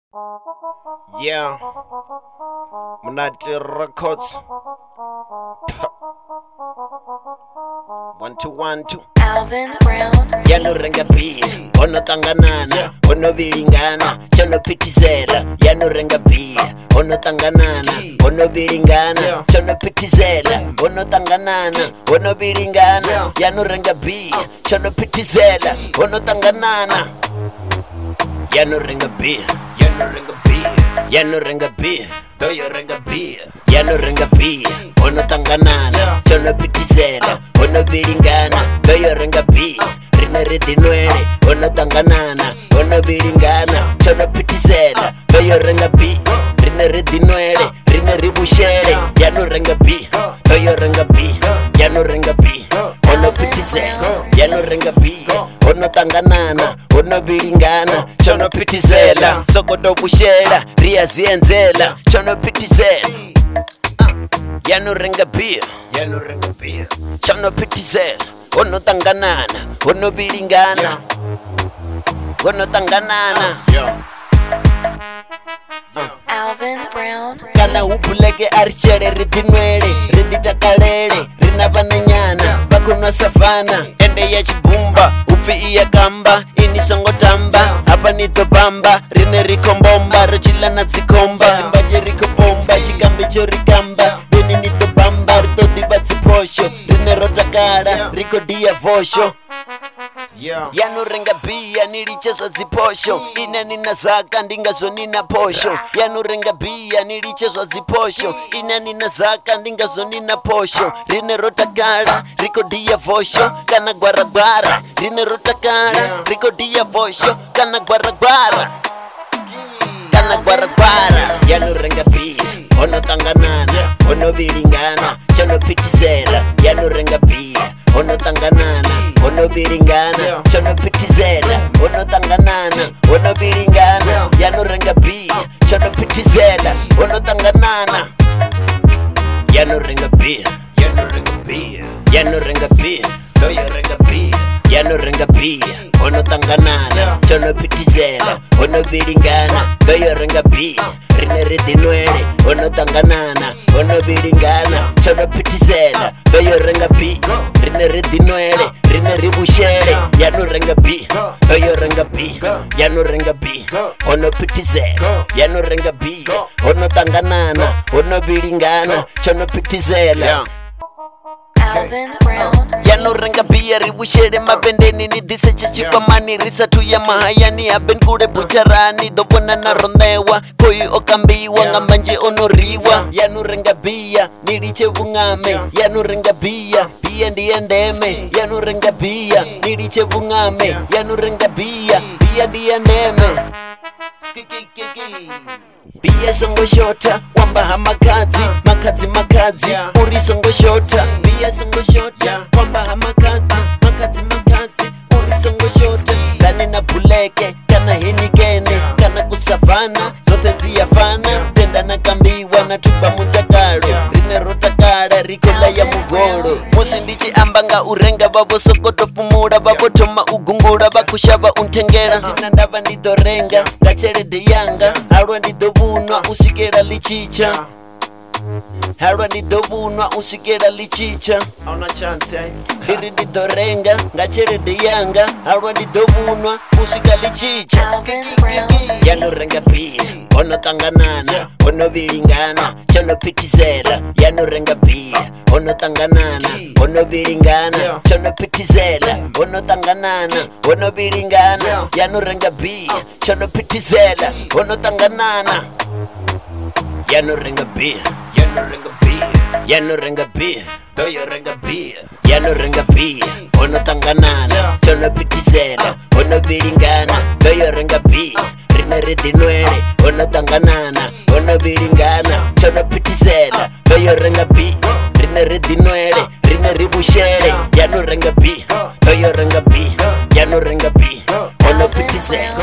Yeah, Munati Records. 1 2 1 2. Alvin Brown. Yano renga B, ono tanganana, ono bilingana, chono pitizela. Yano renga B, ono tanganana, ono bilingana, chono pitizela. Ono tanganana, ono bilingana, yano renga B, chono pitizela. Ono tanganana, yano renga B, yano renga B, yano renga B, toyo renga B, yano renga B, ono tanganana, chono pitizela. Ono bilingana, toyo renga B. Rina ridinwele, ono tanganana, ono bilingana, chono pitizela. Toyo renga B. Rina ridinwele, rina ribushere, yano renga B. Toyo renga B, yano renga B. Ono pitizela, yano renga B. Ono tanganana, ono bilingana, chono pitizela. Sokoto bushera, ria zienzela, chono pitizela. Yano renga B, yano renga B. Chono pitizela. Ono tanganana, ono bilingana, ono tanganana. Alvin Brown. Kana upuleke arichere ridinwele, riditakalele, rinabananyana, bakunwa savana, ende ya chibumba, ufi iya kamba, ini songo tamba, hapa nito bamba, rine rikombomba, rochila na zikomba, zimbaje rikobomba, chikambi chorikamba, beni nito bamba, rito dibatsi posho, rine rotakara, riko dia vosho. Yano renga B, nilichezwa ziposho, ina nina zaka ndingazo nina posho. Yano renga B, nilichezwa ziposho, ina nina zaka ndingazo nina posho. Rine rotakara, riko dia vosho, kana guaragwara. Rine rotakara, riko dia vosho, kana guaragwara. Kana guaragwara. Yano renga B, ono tanganana, ono bilingana, chono pitizela. Yano renga B, ono tanganana, ono bilingana, chono pitizela. Ono tanganana, ono bilingana, yano renga B, chono pitizela. Ono tanganana, yano renga B, yano renga B, yano renga B, toyo renga B, yano renga B. Ono tanganana, chono pitizela. Ono bilingana, toyo renga B. Rine ridinwele, ono tanganana, ono bilingana, chono pitizela. Toyo renga B. Rine ridinwele, rine ribushere, yano renga B. Toyo renga B, yano renga B. Ono pitizela, yano renga B. Ono tanganana, ono bilingana, chono pitizela. Alvin Brown. Yano renga B, ribushere mabendeni ni dise chichipa mani risa tuya mahayani aben kure bucharani dobona na rondewa koi okambiwa ngamanje onoriwa. Yano renga B, niliche vungame. Yano renga B, pia ndiye ndeme. Yano renga B, niliche vungame. Yano renga B, pia ndiye ndeme. Pia songo shota, wamba hamakazi, makazi makazi, uri songo shota. Pia songo shota, wamba hamakazi, makazi makazi, uri songo shota. Dani na buleke, kana hinikene, kana kusavana, zote ziyafana. Tenda na kambiwa na tuba mutakaro, rine rotakara, rikola ya mugoro. Musi ndichi ambanga urenga babo sokoto pumura, babo toma ugungura, bakushaba untengera. Zinandava ndidorenga, gachere de yanga, harwa ndidovunwa usikera lichicha. Harwa ndidovunwa usikera lichicha. Hauna chance ai. Hiri ndidorenga, gachere de yanga, harwa ndidovunwa usika lichicha. Alvin Brown. Yano renga B, ono tanganana, ono bilingana, chono pitizela. Yano renga B, ono tanganana, ono bilingana, chono pitizela. Ono tanganana, ono bilingana, yano renga B, chono pitizela. Ono tanganana, yano renga B, yano renga B, yano renga B, toyo renga B, yano renga B. Ono tanganana, chono pitizela. Ono bilingana, toyo renga B. Rine ridinwele, ono tanganana, ono bilingana, chono pitizela. Toyo renga B. Rine ridinwele, rine ribushere, yano renga B. Toyo renga B, yano renga B. Ono pitizela.